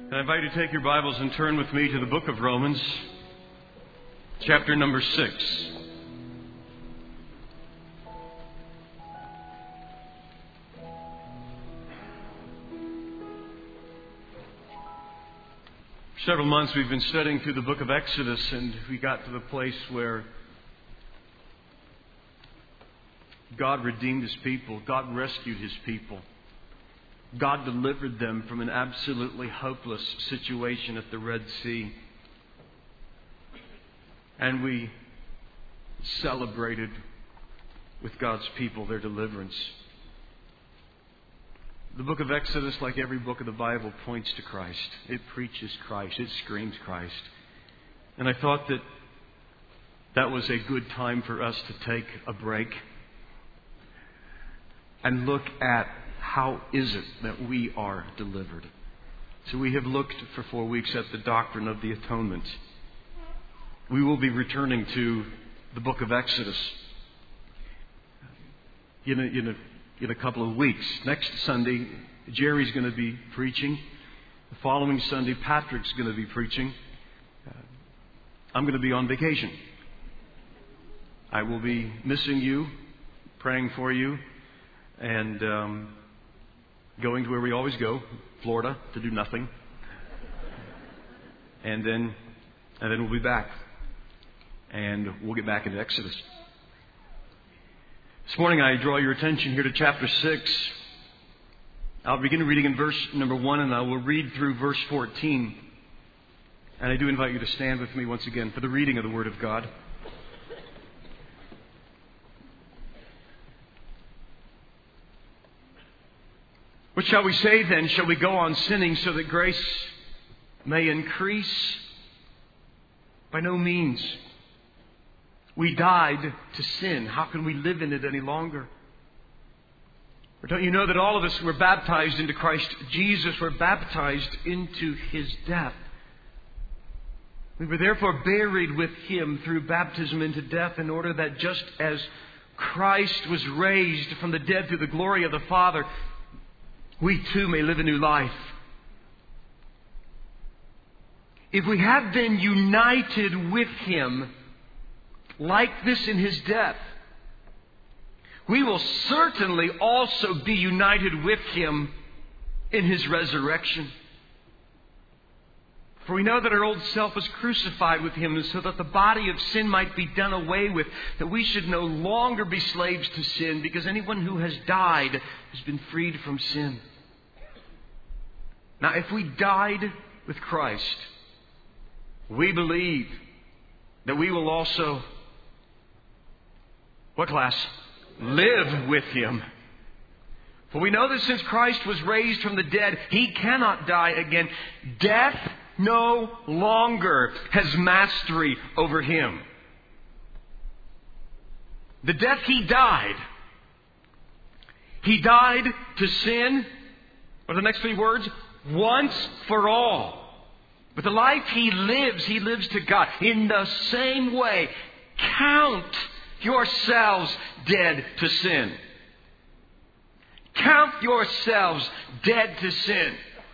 I invite you to take your Bibles and turn with me to the book of Romans, chapter number 6. For several months we've been studying through the book of Exodus, and we got to the place where God redeemed His people. God rescued His people. God delivered them from an absolutely hopeless situation at the Red Sea. And we celebrated with God's people their deliverance. The book of Exodus, like every book of the Bible, points to Christ. It preaches Christ. It screams Christ. And I thought that that was a good time for us to take a break and look at how is it that we are delivered. So we have looked for 4 weeks at the doctrine of the atonement. We will be returning to the book of Exodus in a couple of weeks. Next Sunday, Jerry's going to be preaching. The following Sunday, Patrick's going to be preaching. I'm going to be on vacation. I will be missing you, praying for you, and going to where we always go, Florida, to do nothing. And then we'll be back. And we'll get back into Exodus. This morning I draw your attention here to chapter 6. I'll begin reading in verse number 1, and I will read through verse 14. And I do invite you to stand with me once again for the reading of the Word of God. What shall we say then? Shall we go on sinning so that grace may increase? By no means. We died to sin. How can we live in it any longer? Or don't you know that all of us were baptized into Christ Jesus, were baptized into His death? We were therefore buried with Him through baptism into death, in order that just as Christ was raised from the dead through the glory of the Father, we too may live a new life. If we have been united with Him, like this in His death, we will certainly also be united with Him in His resurrection. For we know that our old self was crucified with Him, so that the body of sin might be done away with, that we should no longer be slaves to sin, because anyone who has died has been freed from sin. Now, if we died with Christ, we believe that we will also, what class? Live with Him. For we know that since Christ was raised from the dead, He cannot die again. Death no longer has mastery over Him. The death He died to sin. What are the next 3 words? Once for all. But the life He lives to God. In the same way, count yourselves dead to sin. Count yourselves dead to sin.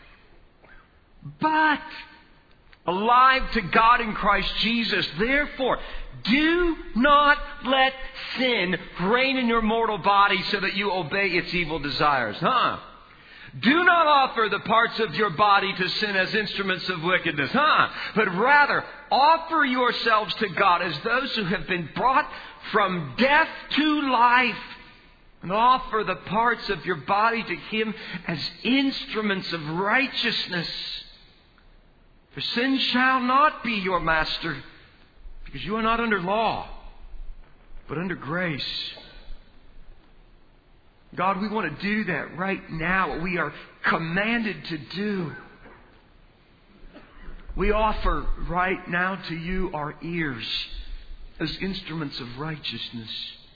But alive to God in Christ Jesus. Therefore, do not let sin reign in your mortal body so that you obey its evil desires. Do not offer the parts of your body to sin as instruments of wickedness. But rather, offer yourselves to God as those who have been brought from death to life. And offer the parts of your body to Him as instruments of righteousness. For sin shall not be your master, because you are not under law, but under grace. God, we want to do that right now, what we are commanded to do. We offer right now to You our ears as instruments of righteousness.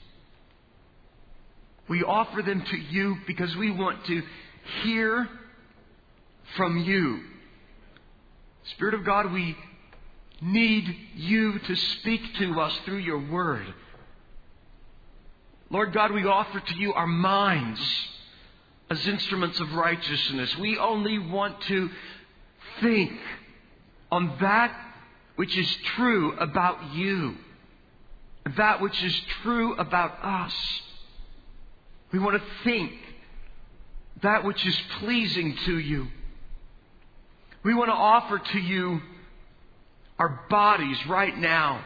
We offer them to You because we want to hear from You. Spirit of God, we need You to speak to us through Your Word. Lord God, we offer to You our minds as instruments of righteousness. We only want to think on that which is true about you, that which is true about us. We want to think that which is pleasing to you. We want to offer to you our bodies right now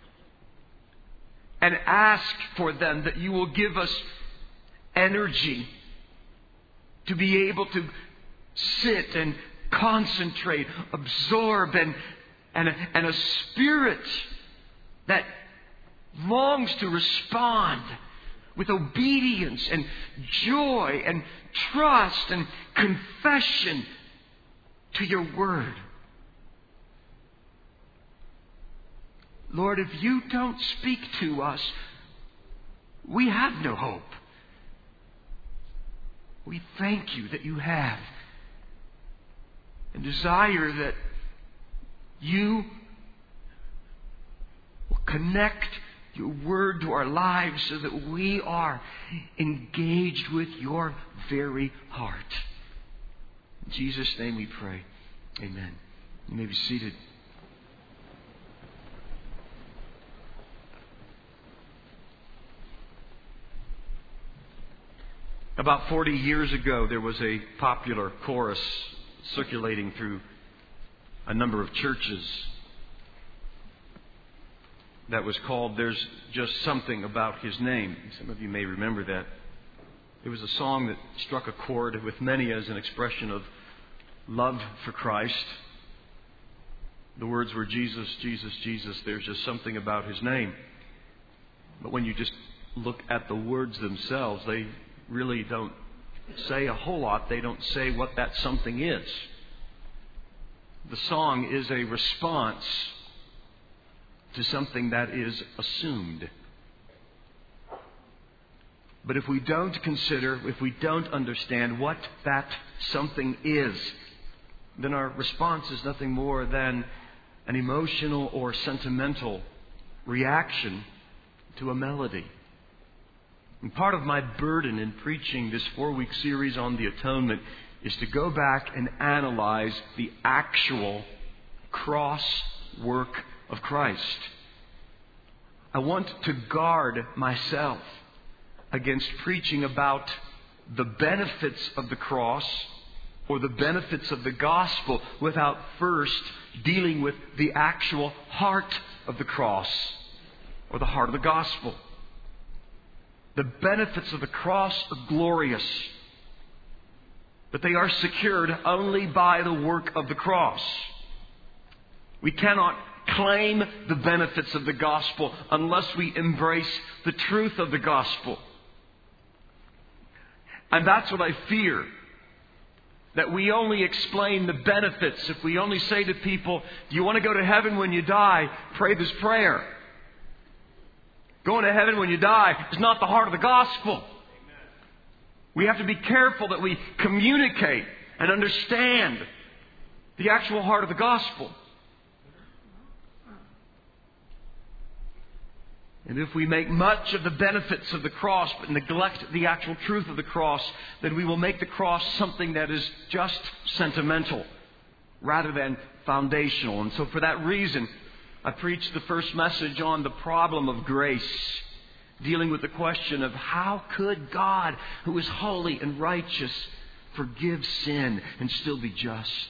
and ask for them that you will give us energy to be able to sit and concentrate, absorb, and a spirit that longs to respond with obedience and joy and trust and confession to your word. Lord, if you don't speak to us, we have no hope. We thank you that you have, and desire that you will connect your word to our lives so that we are engaged with your very heart. In Jesus' name we pray. Amen. You may be seated. About 40 years ago, there was a popular chorus circulating through a number of churches that was called "There's Just Something About His Name." Some of you may remember that. It was a song that struck a chord with many as an expression of love for Christ. The words were, "Jesus, Jesus, Jesus, there's just something about His name." But when you just look at the words themselves, they really don't say a whole lot. They don't say what that something is. The song is a response to something that is assumed. But if we don't consider, if we don't understand what that something is, then our response is nothing more than an emotional or sentimental reaction to a melody. And part of my burden in preaching this 4-week series on the atonement is to go back and analyze the actual cross work of Christ. I want to guard myself against preaching about the benefits of the cross or the benefits of the gospel without first dealing with the actual heart of the cross or the heart of the gospel. The benefits of the cross are glorious, but they are secured only by the work of the cross. We cannot claim the benefits of the gospel unless we embrace the truth of the gospel. And that's what I fear. That we only explain the benefits if we only say to people, "Do you want to go to heaven when you die? Pray this prayer." Going to heaven when you die is not the heart of the gospel. We have to be careful that we communicate and understand the actual heart of the gospel. And if we make much of the benefits of the cross but neglect the actual truth of the cross, then we will make the cross something that is just sentimental rather than foundational. And so for that reason, I preached the first message on the problem of grace, dealing with the question of how could God, who is holy and righteous, forgive sin and still be just?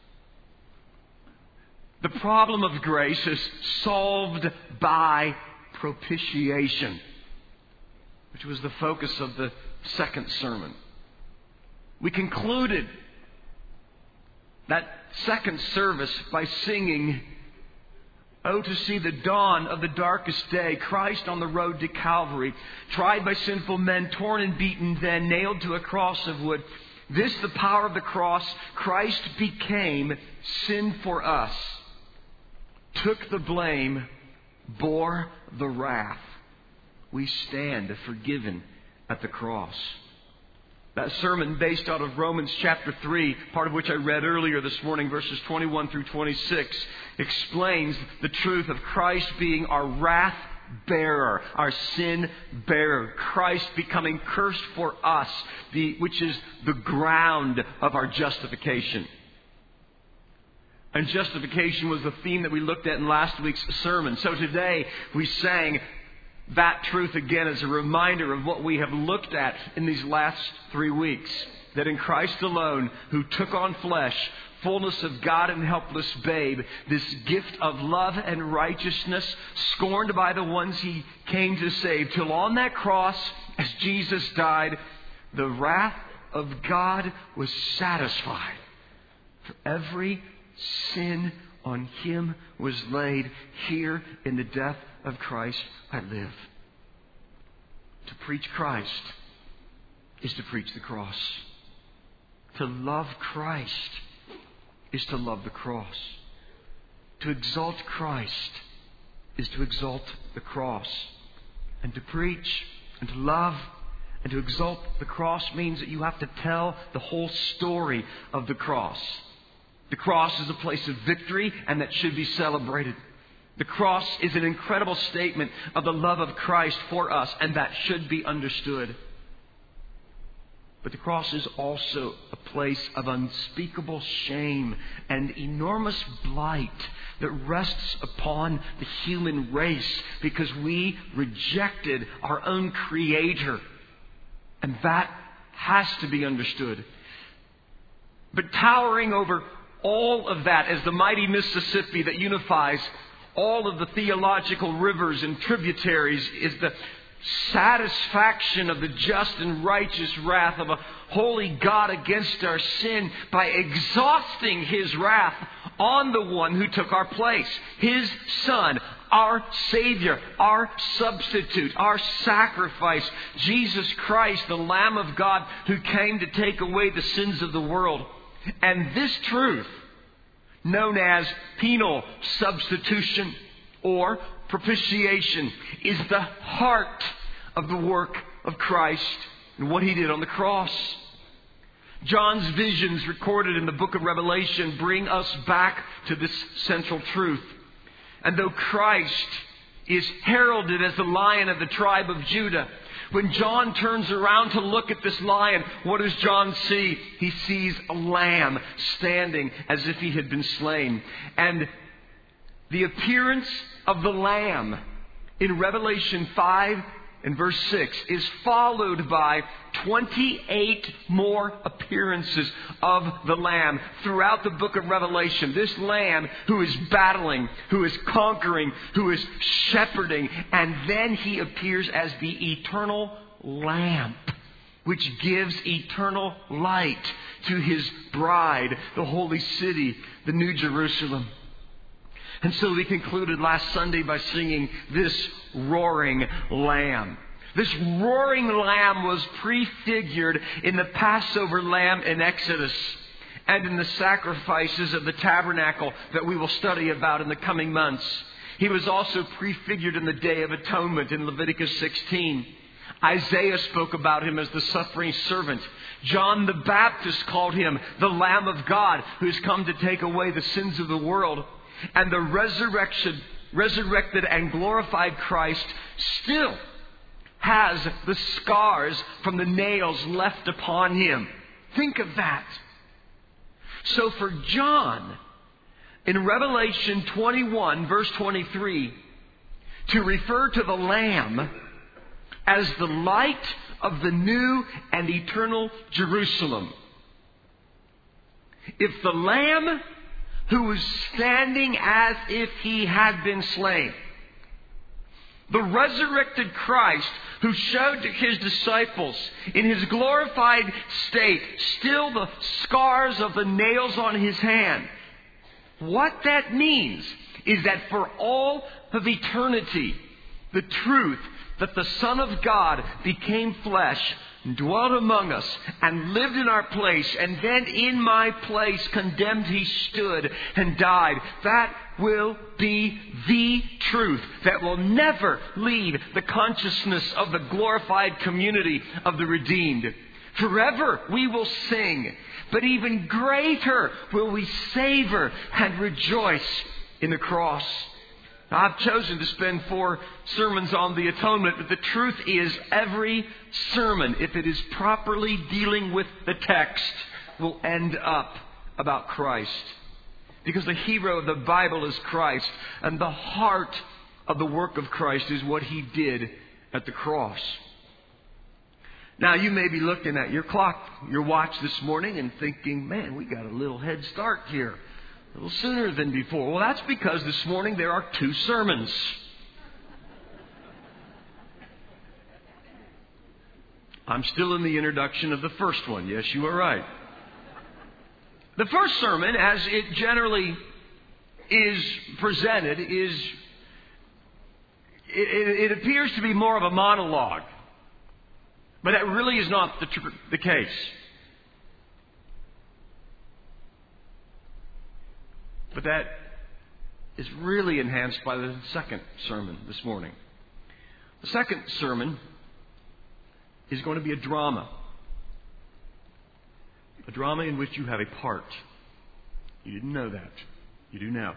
The problem of grace is solved by propitiation, which was the focus of the second sermon. We concluded that second service by singing, "Oh, to see the dawn of the darkest day, Christ on the road to Calvary, tried by sinful men, torn and beaten, then nailed to a cross of wood. This the power of the cross. Christ became sin for us, took the blame, bore the wrath. We stand forgiven at the cross." That sermon, based out of Romans chapter 3, part of which I read earlier this morning, verses 21 through 26, explains the truth of Christ being our wrath bearer, our sin bearer. Christ becoming cursed for us, which is the ground of our justification. And justification was the theme that we looked at in last week's sermon. So today we sang that truth again as a reminder of what we have looked at in these last 3 weeks. That in Christ alone, who took on flesh, fullness of God and helpless babe, this gift of love and righteousness, scorned by the ones He came to save, till on that cross, as Jesus died, the wrath of God was satisfied. For every sin on Him was laid. Here in the death of Christ I live. To preach Christ is to preach the cross. To love Christ is to love the cross. To exalt Christ is to exalt the cross. And to preach and to love and to exalt the cross means that you have to tell the whole story of the cross. The cross is a place of victory, and that should be celebrated. The cross is an incredible statement of the love of Christ for us, and that should be understood. But the cross is also a place of unspeakable shame and enormous blight that rests upon the human race because we rejected our own Creator. And that has to be understood. But towering over all of that as the mighty Mississippi that unifies all of the theological rivers and tributaries is the satisfaction of the just and righteous wrath of a holy God against our sin by exhausting His wrath on the one who took our place. His Son, our Savior, our substitute, our sacrifice. Jesus Christ, the Lamb of God who came to take away the sins of the world. And this truth, known as penal substitution or propitiation, is the heart of the work of Christ and what He did on the cross. John's visions recorded in the book of Revelation bring us back to this central truth. And though Christ is heralded as the Lion of the tribe of Judah, when John turns around to look at this lion, what does John see? He sees a lamb standing as if he had been slain. And the appearance of the lamb in Revelation 5 and verse 6 is followed by 28 more appearances of the Lamb throughout the book of Revelation. This Lamb who is battling, who is conquering, who is shepherding, and then He appears as the eternal lamp, which gives eternal light to His bride, the holy city, the New Jerusalem. And so we concluded last Sunday by singing this roaring lamb. This roaring lamb was prefigured in the Passover lamb in Exodus and in the sacrifices of the tabernacle that we will study about in the coming months. He was also prefigured in the Day of Atonement in Leviticus 16. Isaiah spoke about Him as the suffering servant. John the Baptist called Him the Lamb of God who has come to take away the sins of the world. And the resurrected and glorified Christ still has the scars from the nails left upon Him. Think of that. So for John, in Revelation 21, verse 23, to refer to the Lamb as the light of the new and eternal Jerusalem. If the Lamb who was standing as if He had been slain, the resurrected Christ who showed to His disciples in His glorified state still the scars of the nails on His hand. What that means is that for all of eternity, the truth that the Son of God became flesh, dwelt among us, and lived in our place, and then in my place condemned He stood and died. That will be the truth that will never leave the consciousness of the glorified community of the redeemed. Forever we will sing, but even greater will we savor and rejoice in the cross. I've chosen to spend 4 sermons on the atonement, but the truth is every sermon, if it is properly dealing with the text, will end up about Christ. Because the hero of the Bible is Christ, and the heart of the work of Christ is what He did at the cross. Now, you may be looking at your clock, your watch this morning and thinking, man, we got a little head start here, a little sooner than before. Well, that's because this morning there are 2 sermons. I'm still in the introduction of the first one. Yes, you are right. The first sermon, as it generally is presented, it appears to be more of a monologue. But that really is not the case. But that is really enhanced by the second sermon this morning. The second sermon is going to be a drama. A drama in which you have a part. You didn't know that. You do now.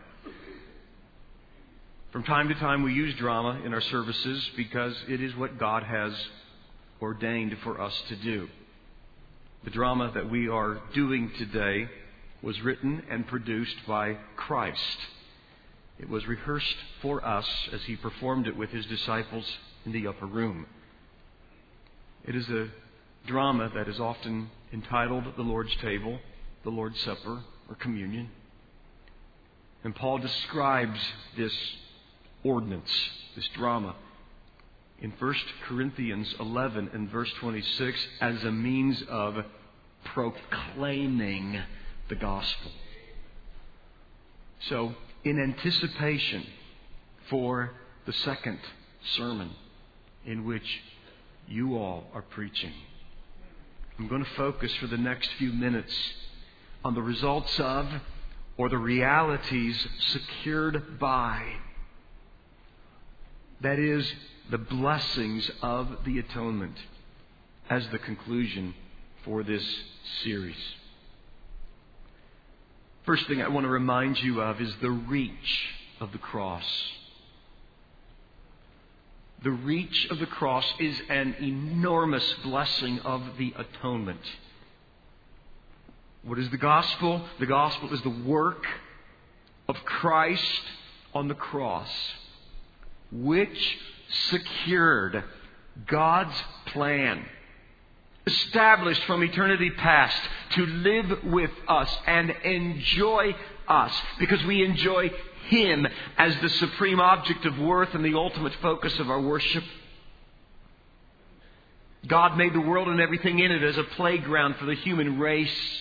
From time to time we use drama in our services because it is what God has ordained for us to do. The drama that we are doing today was written and produced by Christ. It was rehearsed for us as He performed it with His disciples in the upper room. It is a drama that is often entitled the Lord's Table, the Lord's Supper, or Communion. And Paul describes this ordinance, this drama, in 1 Corinthians 11 and verse 26 as a means of proclaiming the gospel. So, in anticipation for the second sermon in which you all are preaching, I'm going to focus for the next few minutes on the results of, or the realities secured by, that is, the blessings of the atonement as the conclusion for this series. First thing I want to remind you of is the reach of the cross. The reach of the cross is an enormous blessing of the atonement. What is the gospel? The gospel is the work of Christ on the cross, which secured God's plan, established from eternity past, to live with us and enjoy us, because we enjoy Him as the supreme object of worth and the ultimate focus of our worship. God made the world and everything in it as a playground for the human race.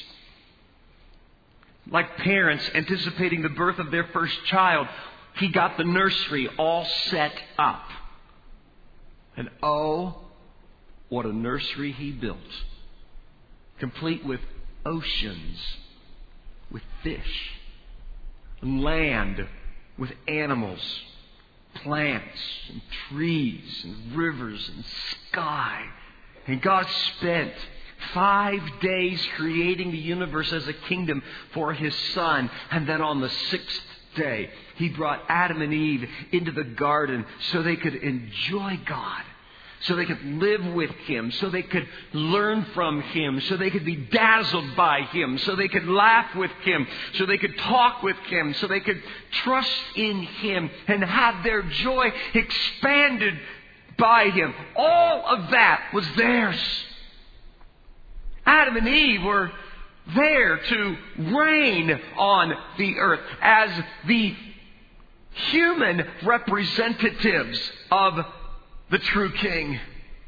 Like parents anticipating the birth of their first child, He got the nursery all set up. And oh, what a nursery He built. Complete with oceans, with fish, land, with animals, plants, and trees, and rivers, and sky. And God spent 5 days creating the universe as a kingdom for His Son. And then on the 6th day, He brought Adam and Eve into the garden so they could enjoy God, so they could live with Him, so they could learn from Him, so they could be dazzled by Him, so they could laugh with Him, so they could talk with Him, so they could trust in Him and have their joy expanded by Him. All of that was theirs. Adam and Eve were there to reign on the earth as the human representatives of the true King.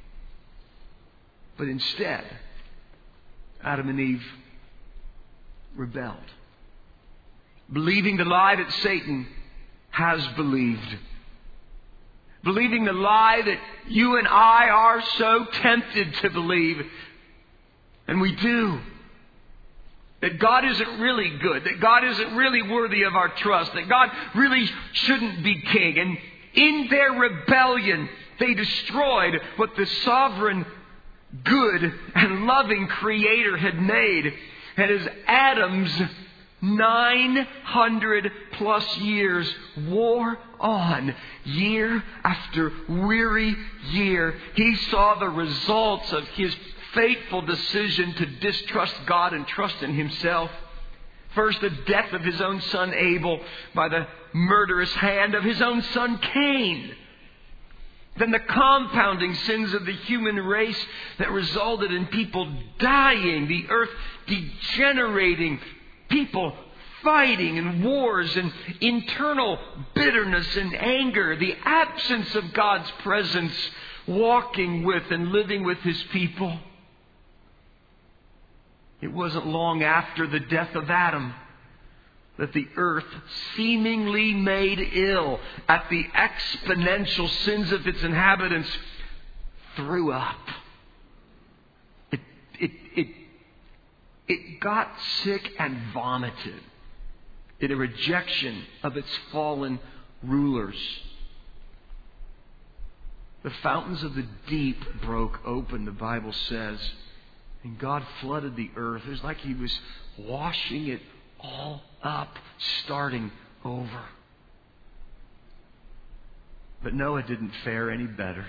But instead, Adam and Eve rebelled, believing the lie that Satan has believed, believing the lie that you and I are so tempted to believe, and we do. That God isn't really good. That God isn't really worthy of our trust. That God really shouldn't be king. And in their rebellion, they destroyed what the sovereign, good, and loving Creator had made. And as Adam's 900 plus years wore on, year after weary year, he saw the results of his fateful decision to distrust God and trust in himself. First, the death of his own son Abel by the murderous hand of his own son Cain. Then the compounding sins of the human race that resulted in people dying, the earth degenerating, people fighting and wars and internal bitterness and anger, the absence of God's presence, walking with and living with His people. It wasn't long after the death of Adam that the earth, seemingly made ill at the exponential sins of its inhabitants, threw up. It got sick and vomited in a rejection of its fallen rulers. The fountains of the deep broke open, the Bible says, and God flooded the earth. It was like He was washing it all up, starting over. But Noah didn't fare any better.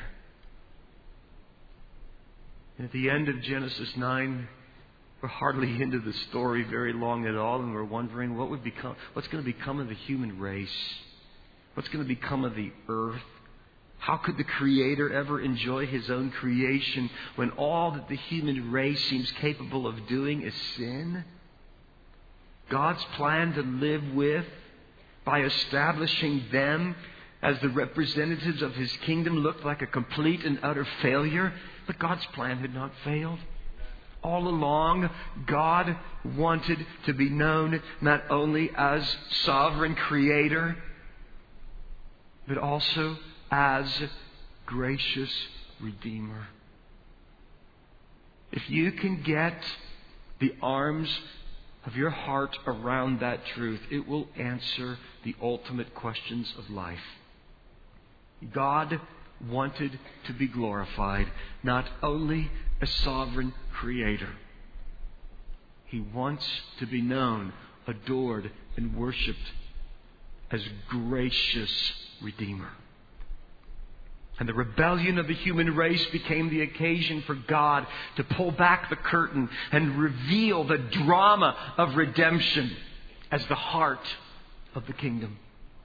And at the end of Genesis 9, we're hardly into the story very long at all, and we're wondering what's going to become of the human race? What's going to become of the earth? How could the Creator ever enjoy His own creation when all that the human race seems capable of doing is sin? God's plan to live with, by establishing them as the representatives of His kingdom, looked like a complete and utter failure. But God's plan had not failed. All along, God wanted to be known not only as sovereign Creator, but also as gracious Redeemer. If you can get the arms of your heart around that truth, it will answer the ultimate questions of life. God wanted to be glorified, not only as sovereign Creator. He wants to be known, adored, and worshipped as gracious Redeemer. And the rebellion of the human race became the occasion for God to pull back the curtain and reveal the drama of redemption as the heart of the kingdom.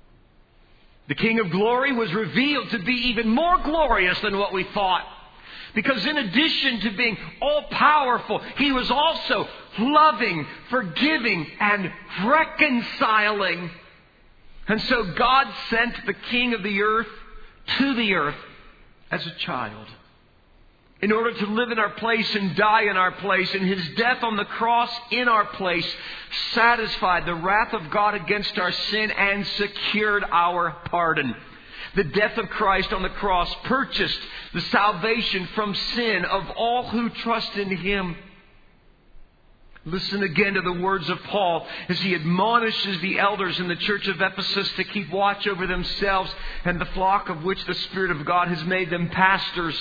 The King of Glory was revealed to be even more glorious than what we thought. Because in addition to being all-powerful, He was also loving, forgiving, and reconciling. And so God sent the King of the earth to the earth as a child in order to live in our place and die in our place. And His death on the cross in our place satisfied the wrath of God against our sin and secured our pardon. The death of Christ on the cross purchased the salvation from sin of all who trust in Him. Listen again to the words of Paul as he admonishes the elders in the church of Ephesus to keep watch over themselves and the flock of which the Spirit of God has made them pastors.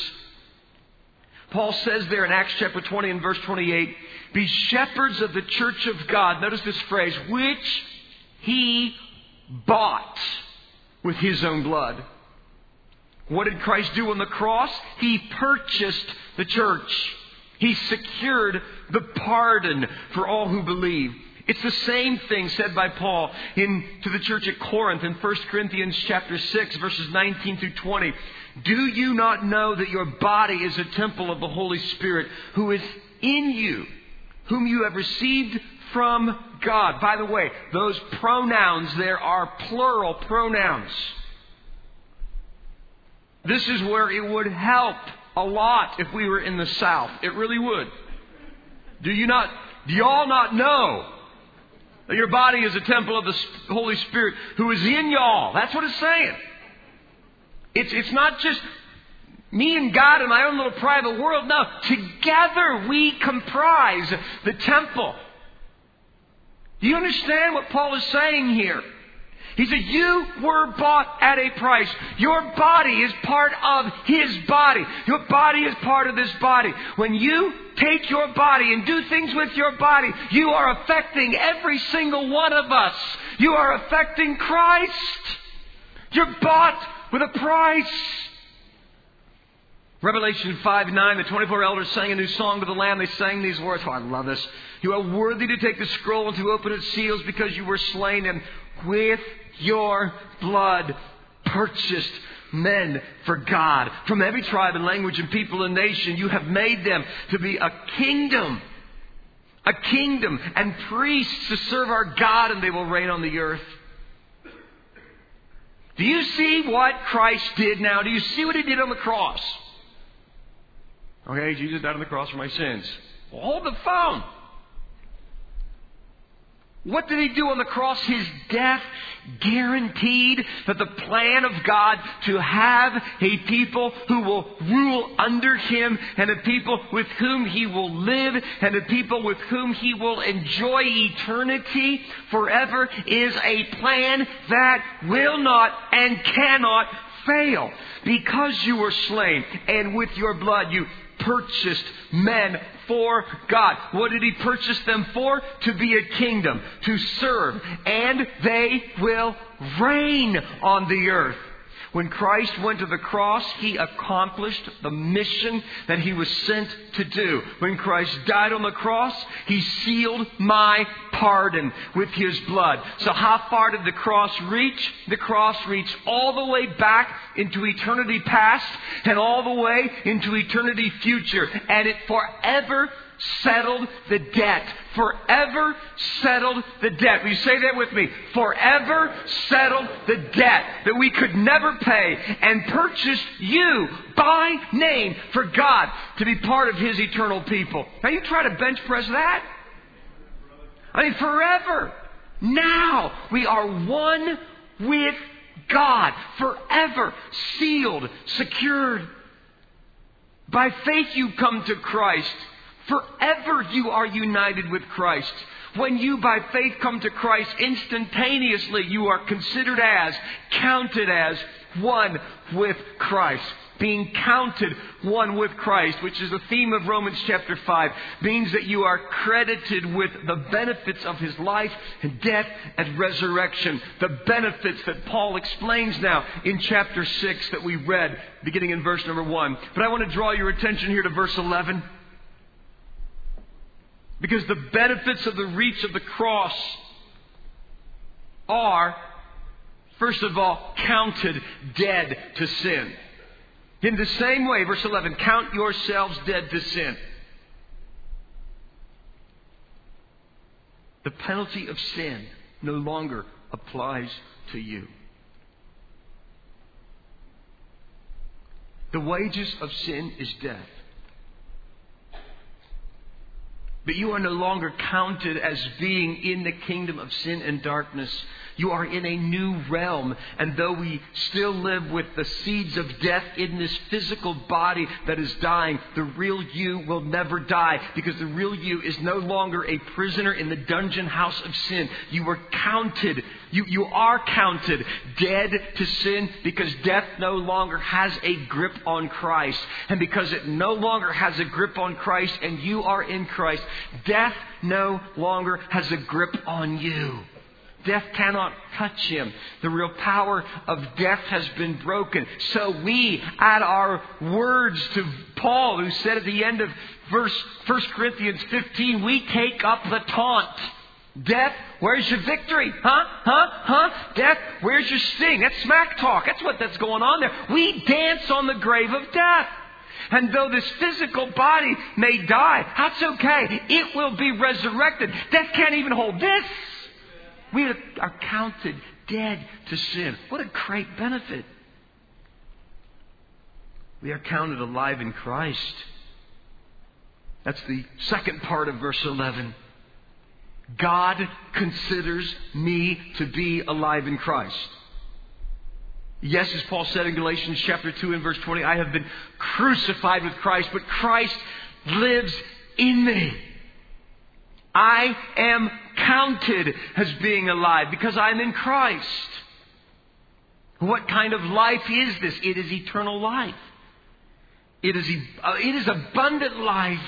Paul says there in Acts chapter 20 and verse 28, "Be shepherds of the church of God," notice this phrase, "which He bought with His own blood." What did Christ do on the cross? He purchased the church. He secured the pardon for all who believe. It's the same thing said by Paul to the church at Corinth in 1 Corinthians chapter 6, verses 19 through 20. "Do you not know that your body is a temple of the Holy Spirit who is in you, whom you have received from God?" By the way, those pronouns there are plural pronouns. This is where it would help a lot if we were in the South. It really would. Do you all not know that your body is a temple of the Holy Spirit who is in y'all? That's what it's saying. It's not just me and God in my own little private world. No, together we comprise the temple. Do you understand what Paul is saying here? He said, you were bought at a price. Your body is part of His body. Your body is part of this body. When you take your body and do things with your body, you are affecting every single one of us. You are affecting Christ. You're bought with a price. Revelation 5:9, the 24 elders sang a new song to the Lamb. They sang these words. Oh, I love this. You are worthy to take the scroll and to open its seals because you were slain, and with your blood purchased men for God. From every tribe and language and people and nation, you have made them to be a kingdom and priests to serve our God, and they will reign on the earth. Do you see what Christ did now? Do you see what He did on the cross? Okay, Jesus died on the cross for my sins. Well, hold the phone. What did He do on the cross? His death guaranteed that the plan of God to have a people who will rule under Him, and a people with whom He will live, and a people with whom He will enjoy eternity forever is a plan that will not and cannot fail. Because you were slain, and with your blood you purchased men for God. What did He purchase them for? To be a kingdom, to serve, and they will reign on the earth. When Christ went to the cross, He accomplished the mission that He was sent to do. When Christ died on the cross, He sealed my pardon with His blood. So how far did the cross reach? The cross reached all the way back into eternity past and all the way into eternity future. And it forever settled the debt. Forever settled the debt. Will you say that with me? Forever settled the debt that we could never pay, and purchased you by name for God to be part of His eternal people. Now you try to bench press that? I mean, forever. Now we are one with God. Forever sealed, secured. By faith you come to Christ. Forever you are united with Christ. When you by faith come to Christ, instantaneously you are considered as, counted as one with Christ. Being counted one with Christ, which is the theme of Romans chapter 5, means that you are credited with the benefits of His life and death and resurrection. The benefits that Paul explains now in chapter 6 that we read, beginning in verse number 1. But I want to draw your attention here to verse 11. Because the benefits of the reach of the cross are, first of all, counted dead to sin. In the same way, verse 11, count yourselves dead to sin. The penalty of sin no longer applies to you. The wages of sin is death. But you are no longer counted as being in the kingdom of sin and darkness. You are in a new realm. And though we still live with the seeds of death in this physical body that is dying, the real you will never die. Because the real you is no longer a prisoner in the dungeon house of sin. You were counted. You are counted dead to sin because death no longer has a grip on Christ. And because it no longer has a grip on Christ and you are in Christ, death no longer has a grip on you. Death cannot touch Him. The real power of death has been broken. So we add our words to Paul, who said at the end of 1 Corinthians 15, we take up the taunt. Death, where's your victory? Death, where's your sting? That's smack talk. That's going on there. We dance on the grave of death. And though this physical body may die, that's okay. It will be resurrected. Death can't even hold this. We are counted dead to sin. What a great benefit. We are counted alive in Christ. That's the second part of verse 11. God considers me to be alive in Christ. Yes, as Paul said in Galatians chapter 2 and verse 20, I have been crucified with Christ, but Christ lives in me. I am counted as being alive because I'm in Christ. What kind of life is this? It is eternal life. It is abundant life.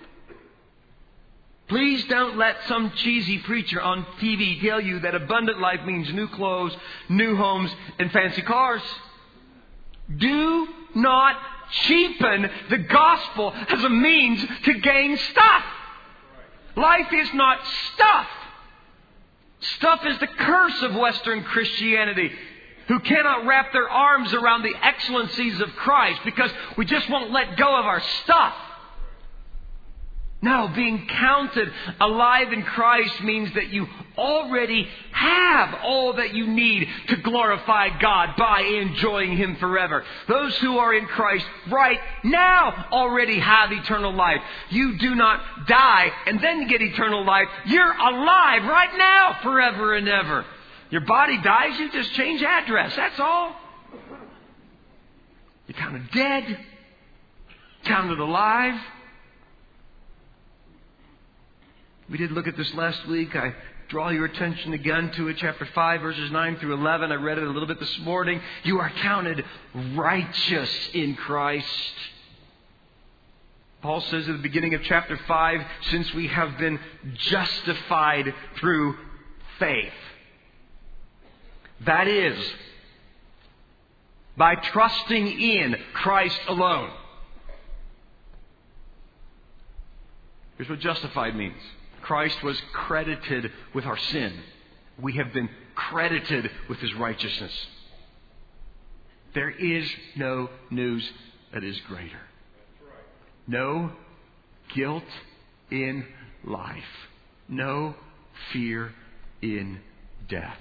Please don't let some cheesy preacher on TV tell you that abundant life means new clothes, new homes, and fancy cars. Do not cheapen the gospel as a means to gain stuff. Life is not stuff. Stuff is the curse of Western Christianity, who cannot wrap their arms around the excellencies of Christ because we just won't let go of our stuff. No, being counted alive in Christ means that you already have all that you need to glorify God by enjoying Him forever. Those who are in Christ right now already have eternal life. You do not die and then get eternal life. You're alive right now forever and ever. Your body dies, you just change address. That's all. You're counted dead, counted alive. We did look at this last week. I draw your attention again to it, chapter 5, verses 9 through 11. I read it a little bit this morning. You are counted righteous in Christ. Paul says at the beginning of chapter 5, since we have been justified through faith. That is, by trusting in Christ alone. Here's what justified means. Christ was credited with our sin. We have been credited with His righteousness. There is no news that is greater. No guilt in life. No fear in death.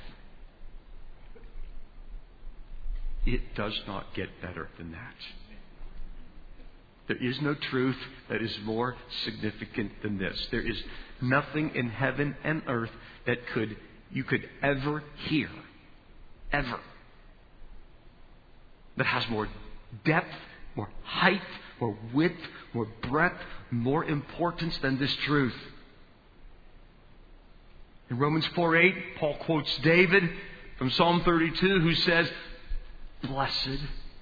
It does not get better than that. There is no truth that is more significant than this. There is nothing in heaven and earth that you could ever hear, ever, that has more depth, more height, more width, more breadth, more importance than this truth. In Romans 4:8, Paul quotes David from Psalm 32, who says, Blessed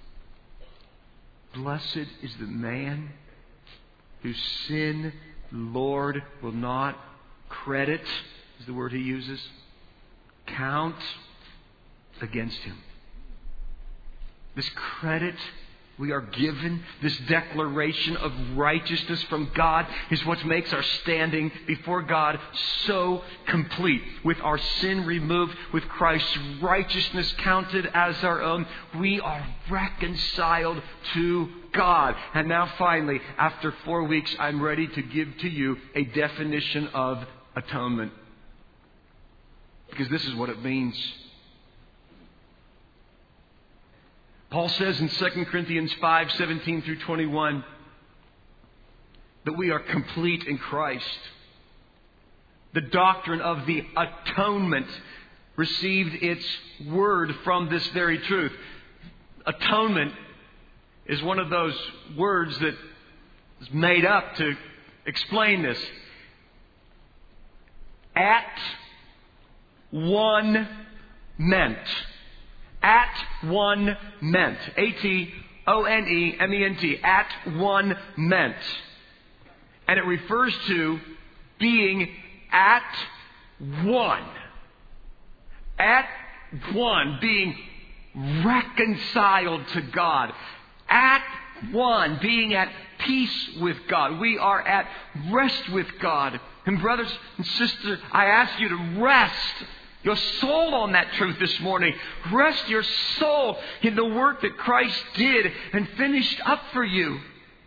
is the man whose sin the Lord will not credit, is the word he uses, count against him. This credit we are given, this declaration of righteousness from God, is what makes our standing before God so complete. With our sin removed, with Christ's righteousness counted as our own, we are reconciled to God. And now finally, after 4 weeks, I'm ready to give to you a definition of atonement. Because this is what it means. Paul says in 2 Corinthians 5:17 through 21 that we are complete in Christ. The doctrine of the atonement received its word from this very truth. Atonement is one of those words that is made up to explain this. At one meant. At one meant. A-T-O-N-E-M-E-N-T. At one meant. And it refers to being at one. At one. Being reconciled to God. At one. Being at peace with God. We are at rest with God. And brothers and sisters, I ask you to rest your soul on that truth this morning. Rest your soul in the work that Christ did and finished up for you.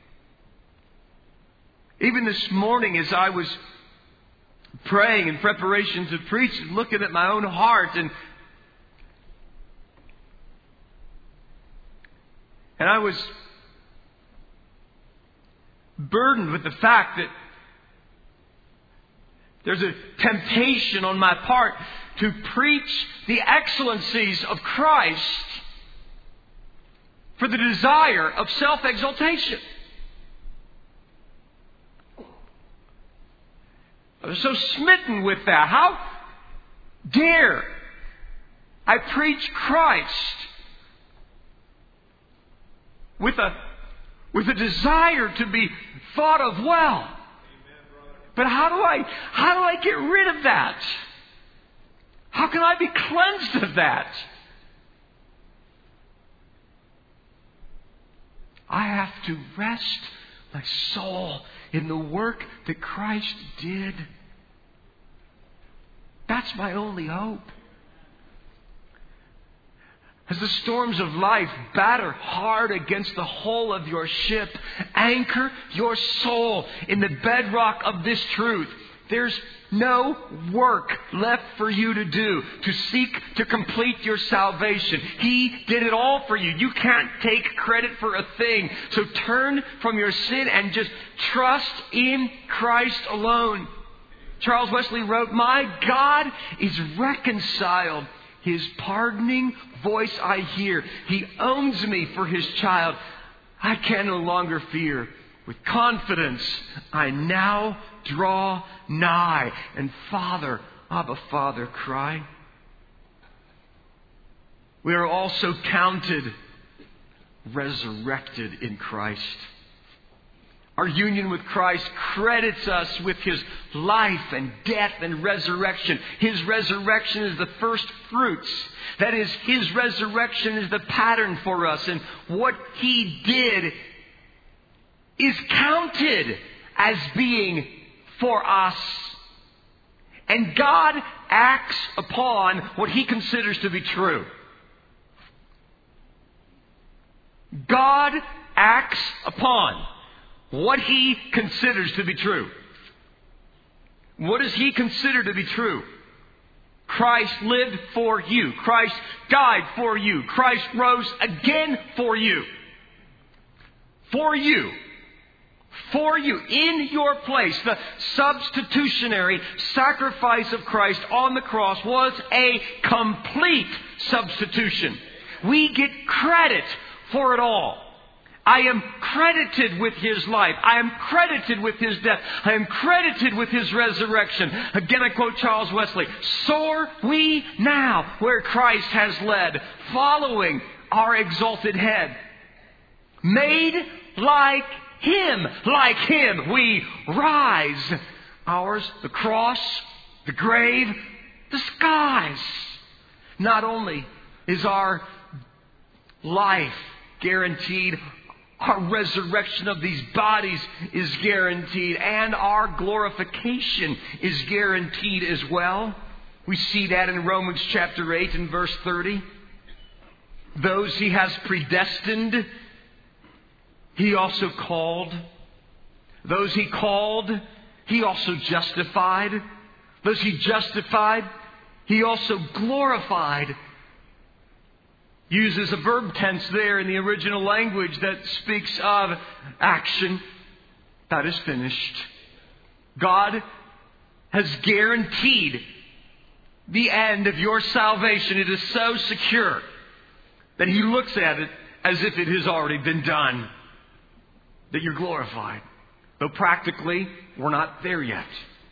Even this morning as I was praying in preparation to preach and looking at my own heart and I was burdened with the fact that there's a temptation on my part to preach the excellencies of Christ for the desire of self-exaltation. I was so smitten with that. How dare I preach Christ with a desire to be thought of well? But how do I get rid of that? How can I be cleansed of that? I have to rest my soul in the work that Christ did. That's my only hope. As the storms of life batter hard against the hull of your ship, anchor your soul in the bedrock of this truth. There's no work left for you to do to seek to complete your salvation. He did it all for you. You can't take credit for a thing. So turn from your sin and just trust in Christ alone. Charles Wesley wrote, "My God is reconciled. His pardoning voice I hear. He owns me for His child. I can no longer fear. With confidence I now draw nigh. And Father, Abba, Father, cry." We are also counted resurrected in Christ. Our union with Christ credits us with His life and death and resurrection. His resurrection is the first fruits. That is, His resurrection is the pattern for us. And what He did is counted as being for us. And God acts upon what He considers to be true. God acts upon what He considers to be true. What does He consider to be true? Christ lived for you. Christ died for you. Christ rose again for you. For you. For you. In your place. The substitutionary sacrifice of Christ on the cross was a complete substitution. We get credit for it all. I am credited with His life. I am credited with His death. I am credited with His resurrection. Again, I quote Charles Wesley. Soar we now where Christ has led, following our exalted head. Made like Him we rise. Ours, the cross, the grave, the skies. Not only is our life guaranteed, our resurrection of these bodies is guaranteed, and our glorification is guaranteed as well. We see that in Romans chapter 8 and verse 30. Those He has predestined, He also called. Those He called, He also justified. Those He justified, He also glorified. Uses a verb tense there in the original language that speaks of action that is finished. God has guaranteed the end of your salvation. It is so secure that He looks at it as if it has already been done, that you're glorified. Though practically, we're not there yet.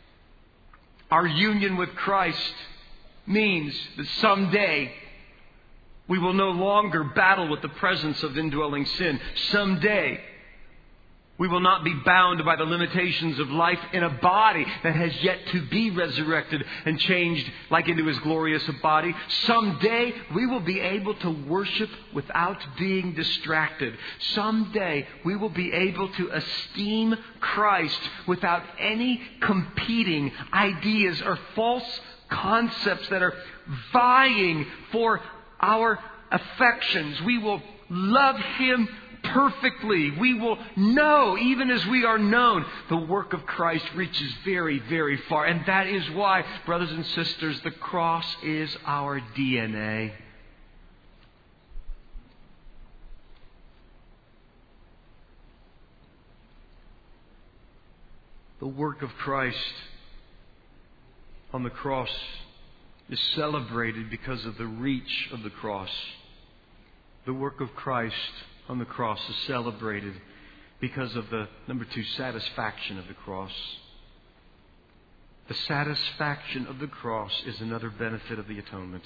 Our union with Christ means that someday we will no longer battle with the presence of indwelling sin. Someday, we will not be bound by the limitations of life in a body that has yet to be resurrected and changed like into His glorious body. Someday, we will be able to worship without being distracted. Someday, we will be able to esteem Christ without any competing ideas or false concepts that are vying for our affections. We will love Him perfectly. We will know, even as we are known. The work of Christ reaches very, very far. And that is why, brothers and sisters, the cross is our DNA. The work of Christ on the cross is celebrated because of the reach of the cross. The work of Christ on the cross is celebrated because of the, number 2, satisfaction of the cross. The satisfaction of the cross is another benefit of the atonement.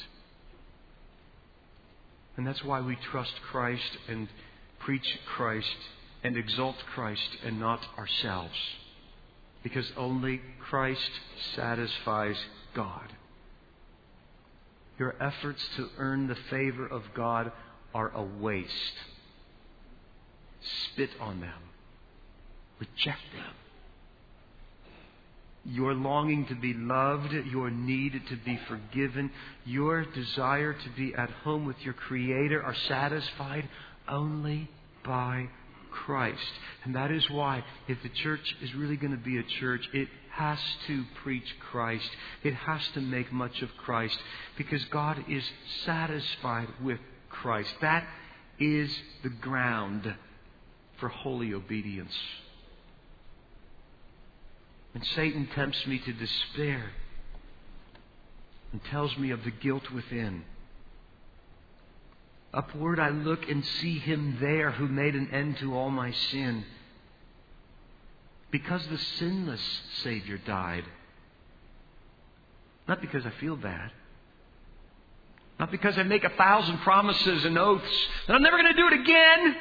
And that's why we trust Christ and preach Christ and exalt Christ and not ourselves. Because only Christ satisfies God. Your efforts to earn the favor of God are a waste. spit on them, reject them. Your longing to be loved, your need to be forgiven, your desire to be at home with your Creator are satisfied only by Christ. And that is why, if the church is really going to be a church, it has to preach Christ. It has to make much of Christ, because God is satisfied with Christ. That is the ground for holy obedience. And Satan tempts me to despair and tells me of the guilt within. Upward I look and see Him there who made an end to all my sin. Because the sinless Savior died. Not because I feel bad. Not because I make 1,000 promises and oaths that I'm never going to do it again.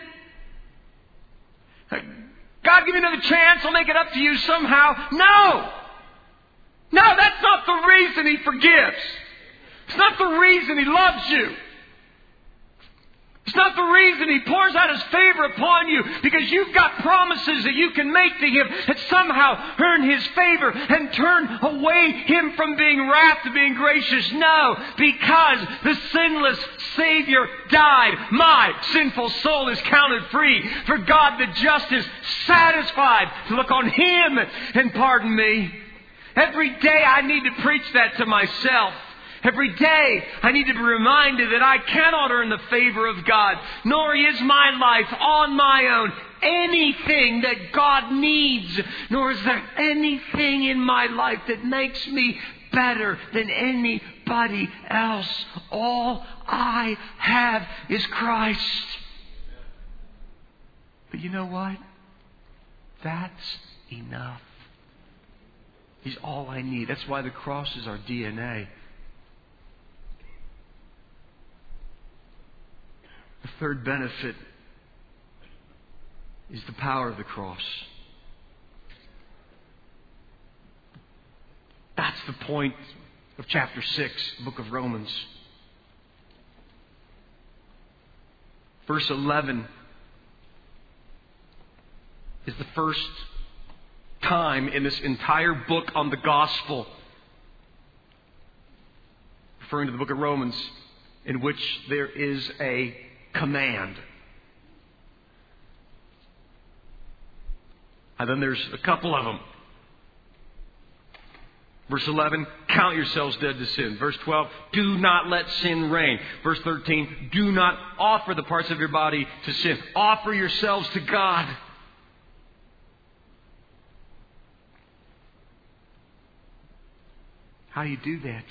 God, give me another chance. I'll make it up to you somehow. No! No, that's not the reason He forgives. It's not the reason He loves you. It's not the reason He pours out His favor upon you, because you've got promises that you can make to Him that somehow earn His favor and turn away Him from being wrath to being gracious. No, because the sinless Savior died, my sinful soul is counted free. For God the just is satisfied to look on Him and pardon me. Every day I need to preach that to myself. Every day I need to be reminded that I cannot earn the favor of God, nor is my life on my own anything that God needs, nor is there anything in my life that makes me better than anybody else. All I have is Christ. But you know what? That's enough. He's all I need. That's why the cross is our DNA. The third benefit is the power of the cross. That's the point of chapter 6, the book of Romans. Verse 11 is the first time in this entire book on the gospel, referring to the book of Romans, in which there is a command. And then there's a couple of them. Verse 11, count yourselves dead to sin. Verse 12, do not let sin reign. Verse 13, do not offer the parts of your body to sin. Offer yourselves to God. How do you do that?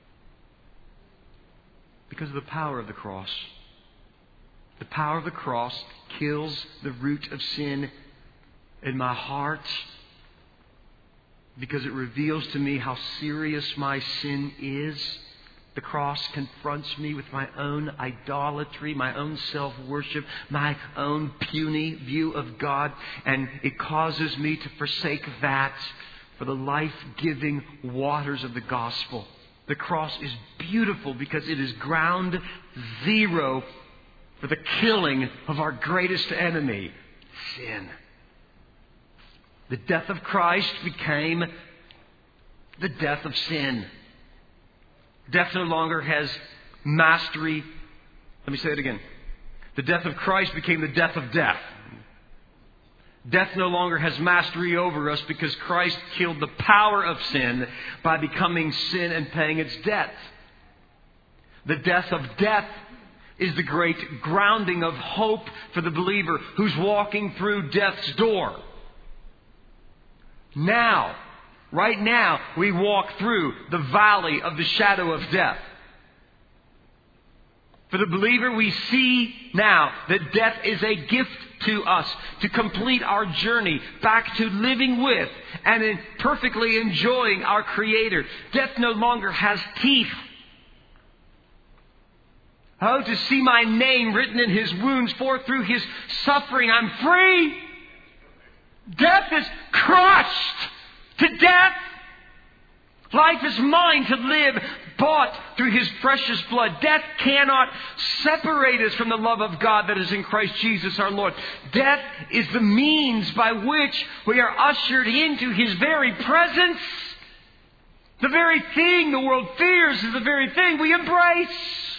Because of the power of the cross. The power of the cross kills the root of sin in my heart, because it reveals to me how serious my sin is. The cross confronts me with my own idolatry, my own self-worship, my own puny view of God, and it causes me to forsake that for the life-giving waters of the gospel. The cross is beautiful because it is ground zero for the killing of our greatest enemy, sin. The death of Christ became the death of sin. Death no longer has mastery. Let me say it again. The death of Christ became the death of death. Death no longer has mastery over us because Christ killed the power of sin by becoming sin and paying its debt. The death of death is the great grounding of hope for the believer who's walking through death's door. Now, right now, we walk through the valley of the shadow of death. For the believer, we see now that death is a gift to us to complete our journey back to living with and in perfectly enjoying our Creator. Death no longer has teeth. Oh, to see my name written in His wounds, for through His suffering I'm free. Death is crushed to death. Life is mine to live. bought through His precious blood. Death cannot separate us from the love of God that is in Christ Jesus our Lord. Death is the means by which we are ushered into His very presence. The very thing the world fears is the very thing we embrace.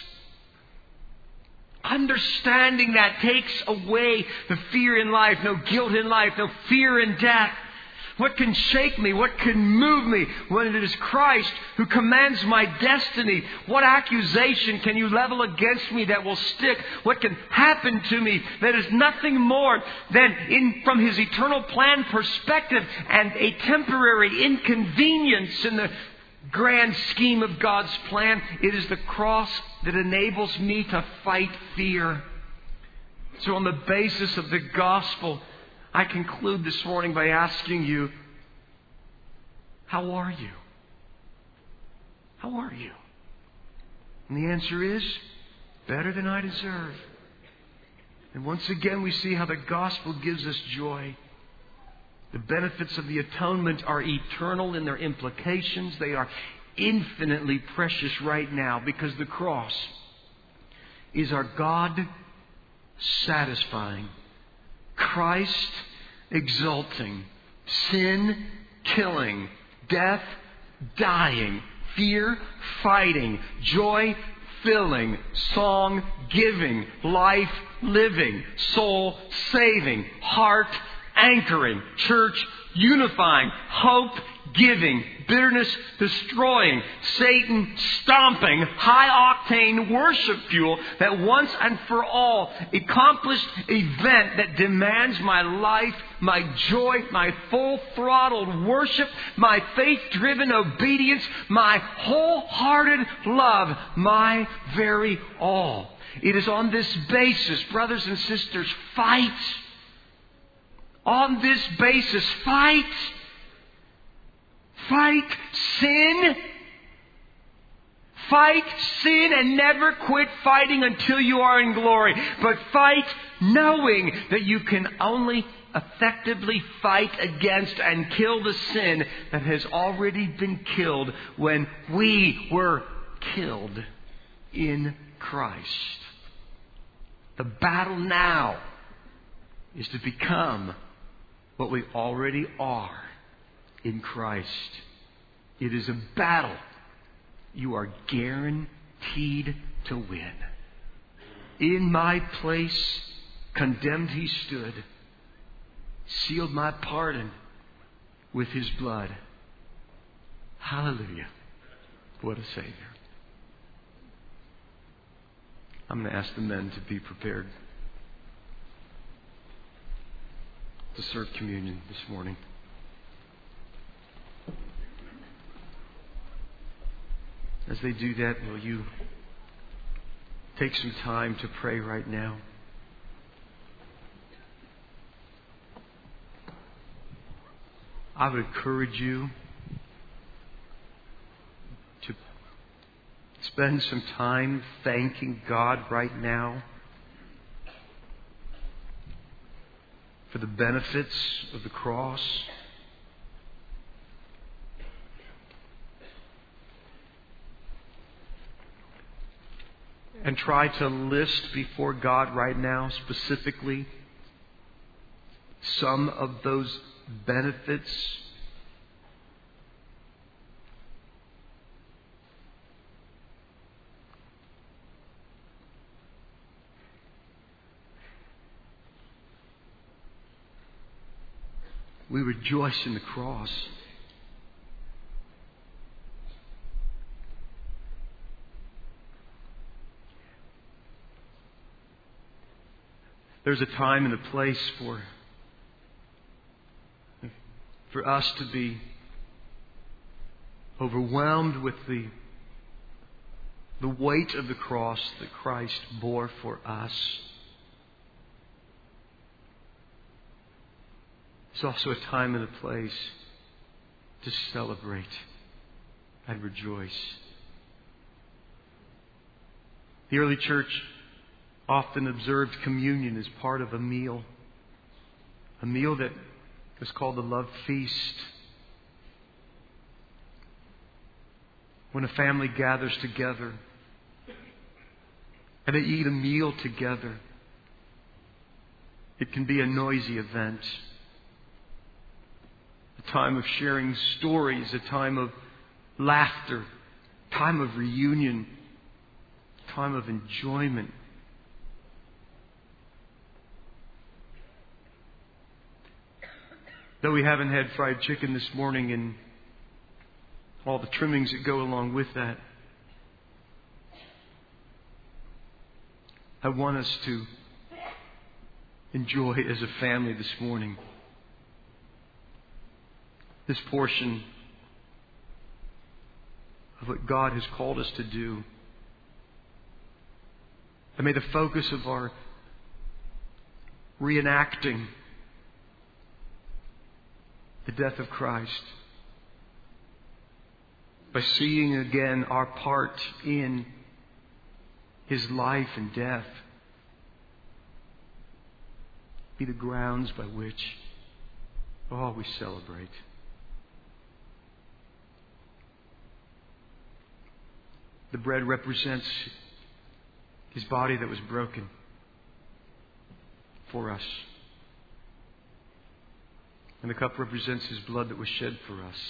Understanding that takes away the fear in life, no guilt in life, no fear in death. What can shake me? What can move me when it is Christ who commands my destiny? What accusation can you level against me that will stick? What can happen to me that is nothing more than, from His eternal plan perspective, and a temporary inconvenience in the grand scheme of God's plan? It is the cross that enables me to fight fear. So on the basis of the gospel, I conclude this morning by asking you, how are you? How are you? And the answer is, better than I deserve. And once again we see how the gospel gives us joy. The benefits of the atonement are eternal in their implications. They are infinitely precious right now because the cross is our God satisfying, Christ exalting, sin killing, death dying, fear fighting, joy filling, song giving, life living, soul saving, heart anchoring, church unifying, hope giving, bitterness destroying, Satan stomping, high-octane worship fuel that once and for all accomplished event that demands my life, my joy, my full-throttled worship, my faith-driven obedience, my wholehearted love, my very all. It is on this basis, brothers and sisters, fight. On this basis, fight. Fight sin. Fight sin and never quit fighting until you are in glory. But fight knowing that you can only effectively fight against and kill the sin that has already been killed when we were killed in Christ. The battle now is to become what we already are in Christ. It is a battle you are guaranteed to win. In my place, condemned He stood, sealed my pardon with His blood. Hallelujah. What a Savior. I'm going to ask the men to be prepared to serve communion this morning. As they do that, will you take some time to pray right now? I would encourage you to spend some time thanking God right now for the benefits of the cross. And try to list before God right now specifically some of those benefits. We rejoice in the cross. There's a time and a place for us to be overwhelmed with the weight of the cross that Christ bore for us. It's also a time and a place to celebrate and rejoice. The early church often observed communion as part of a meal that was called the love feast. when a family gathers together and they eat a meal together. It can be a noisy event. A time of sharing stories, a time of laughter, a time of reunion, a time of enjoyment. Though we haven't had fried chicken this morning and all the trimmings that go along with that, I want us to enjoy as a family this morning this portion of what God has called us to do. And may the focus of our reenacting the death of Christ, by seeing again our part in His life and death, be the grounds by which, we celebrate. The bread represents His body that was broken for us. And the cup represents His blood that was shed for us.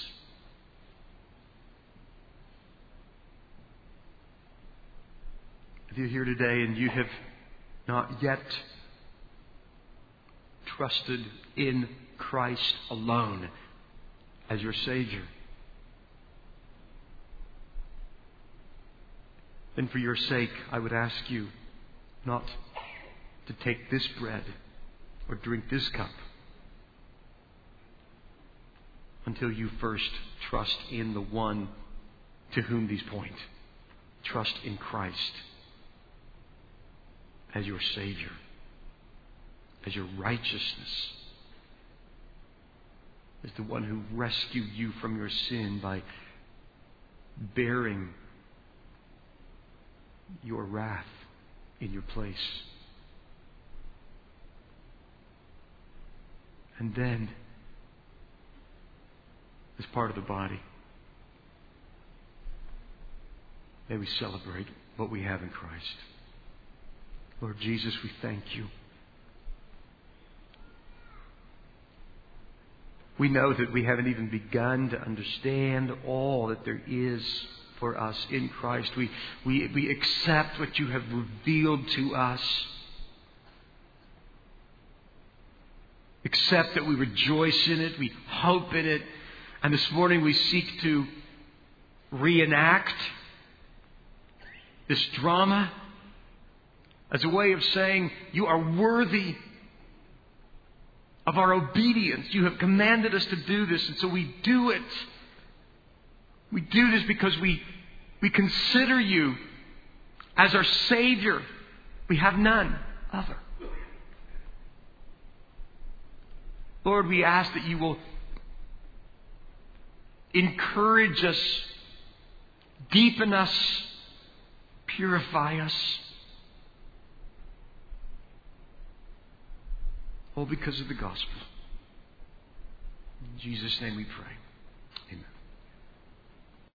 If you're here today and you have not yet trusted in Christ alone as your Savior, then for your sake, I would ask you not to take this bread or drink this cup until you first trust in the one to whom these point. Trust in Christ as your Savior, as your righteousness, as the one who rescued you from your sin by bearing your wrath in your place. And then, as part of the body, may we celebrate what we have in Christ. Lord Jesus, we thank you. We know that we haven't even begun to understand all that there is for us in Christ. We accept what you have revealed to us. Accept that we rejoice in it, we hope in it. And this morning we seek to reenact this drama as a way of saying, you are worthy of our obedience. You have commanded us to do this, and so we do it. We do this because we consider you as our Savior. We have none other. Lord, we ask that you will encourage us, deepen us, purify us. All because of the gospel. In Jesus' name we pray.